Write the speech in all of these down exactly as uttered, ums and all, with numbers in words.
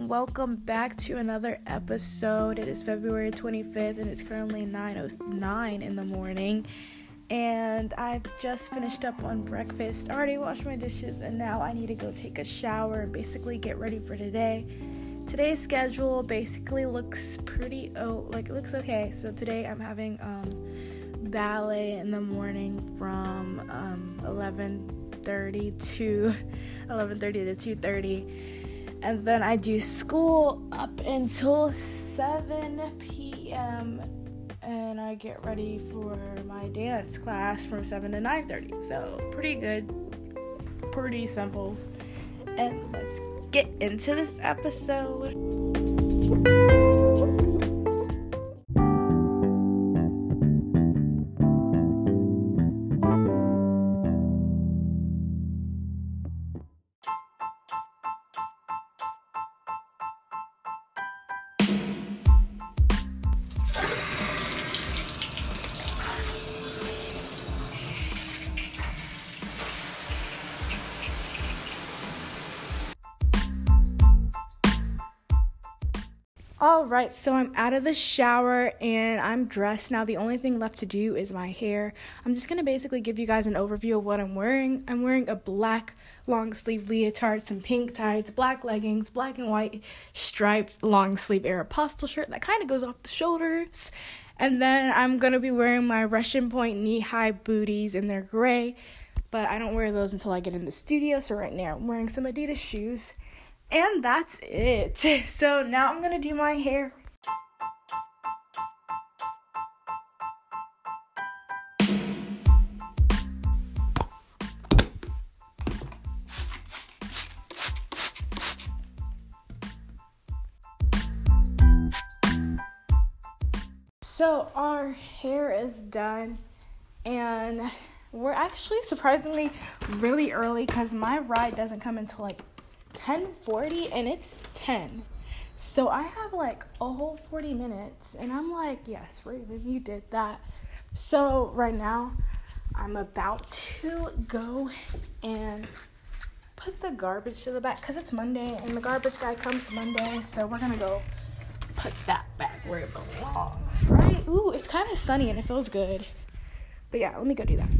and welcome back to another episode. It is February twenty-fifth and it's currently nine oh nine in the morning, and I've just finished up on breakfast, already washed my dishes, and now I need to go take a shower and basically get ready for today. Today's schedule basically looks pretty, oh, like it looks okay. So today I'm having um, ballet in the morning from um, eleven thirty to eleven thirty to two thirty, and then I do school up until seven p.m. and I get ready for my dance class from seven to nine thirty. So pretty good, pretty simple, and let's get into this episode. Alright, so I'm out of the shower and I'm dressed now. The only thing left to do is my hair. I'm just going to basically give you guys an overview of what I'm wearing. I'm wearing a black long sleeve leotard, some pink tights, black leggings, black and white striped long sleeve Aeropostale shirt that kind of goes off the shoulders. And then I'm going to be wearing my Russian Point knee-high booties, and they're gray, but I don't wear those until I get in the studio. So right now I'm wearing some Adidas shoes. And that's it. So now I'm going to do my hair. So our hair is done, and we're actually surprisingly really early because my ride doesn't come until like ten forty and it's ten, so I have like a whole forty minutes, and I'm like, yes, Raven, you did that. So right now I'm about to go and put the garbage to the back because it's Monday and the garbage guy comes Monday, so we're gonna go put that back where it belongs, right? Ooh, it's kind of sunny and it feels good, but yeah, let me go do that.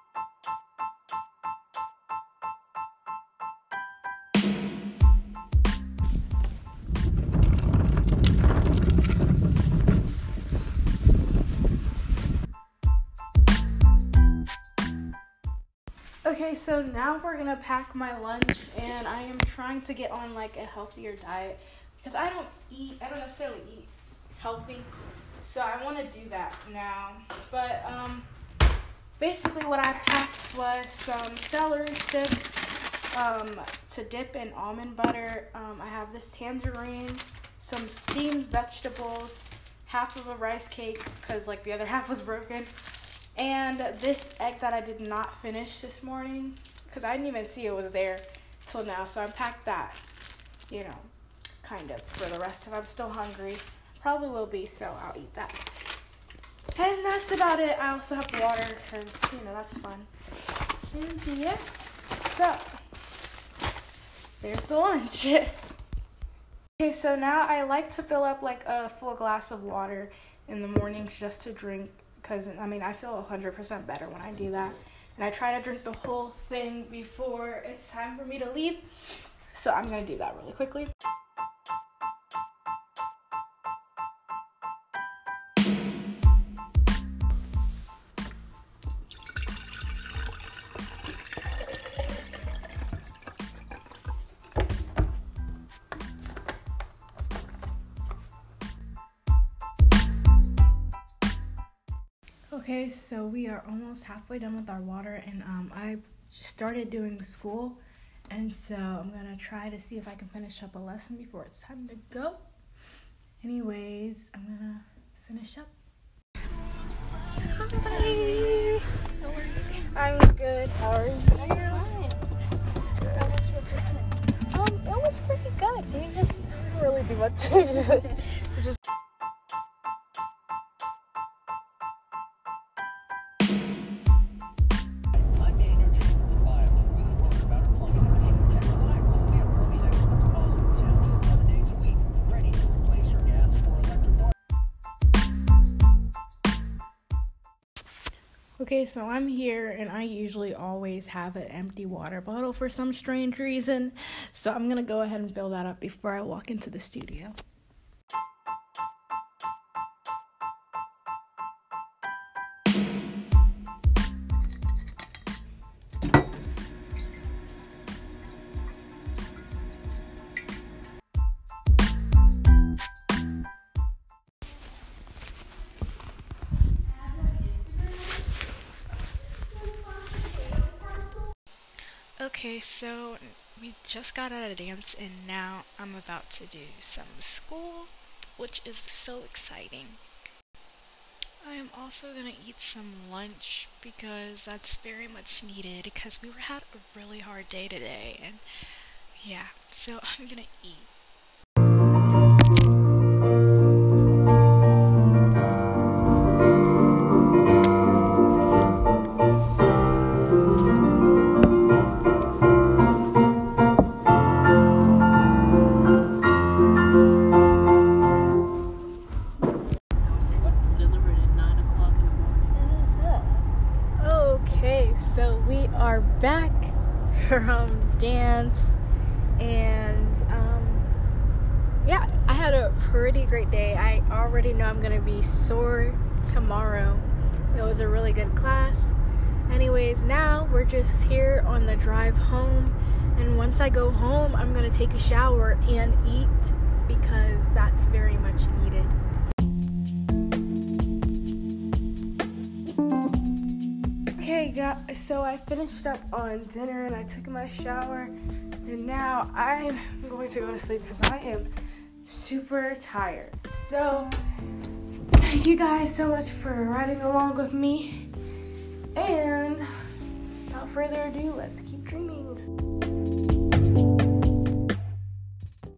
Okay, so now we're gonna pack my lunch, and I am trying to get on like a healthier diet because I don't eat, I don't necessarily eat healthy, so I want to do that now. But um, basically what I packed was some celery sticks um, to dip in almond butter. Um, I have this tangerine, some steamed vegetables, half of a rice cake because like the other half was broken, and this egg that I did not finish this morning because I didn't even see it was there till now. So I packed that, you know, kind of for the rest if I'm still hungry. Probably will be, so I'll eat that. And that's about it. I also have water because, you know, that's fun. And yes, so there's the lunch. Okay, so now I like to fill up like a full glass of water in the mornings just to drink. Because, I mean, I feel one hundred percent better when I do that. And I try to drink the whole thing before it's time for me to leave. So I'm going to do that really quickly. Okay, so we are almost halfway done with our water, and um, I started doing school, and so I'm going to try to see if I can finish up a lesson before it's time to go. Anyways, I'm going to finish up. Hi! How are you? I'm good. How are you? I'm fine. That's good. How was your first time? Um, it was pretty good. We just didn't really do much. We just Okay, so I'm here and I usually always have an empty water bottle for some strange reason. So I'm going to go ahead and fill that up before I walk into the studio. Okay, so we just got out of dance and now I'm about to do some school, which is so exciting. I am also gonna eat some lunch because that's very much needed because we had a really hard day today, and yeah, so I'm gonna eat. Okay, so we are back from dance, and um, yeah, I had a pretty great day. I already know I'm gonna be sore tomorrow. It was a really good class. Anyways, now we're just here on the drive home, and once I go home, I'm gonna take a shower and eat because that's very much needed. Okay, guys, so I finished up on dinner and I took my shower, and now I'm going to go to sleep because I am super tired. So, thank you guys so much for riding along with me, and without further ado, let's keep dreaming.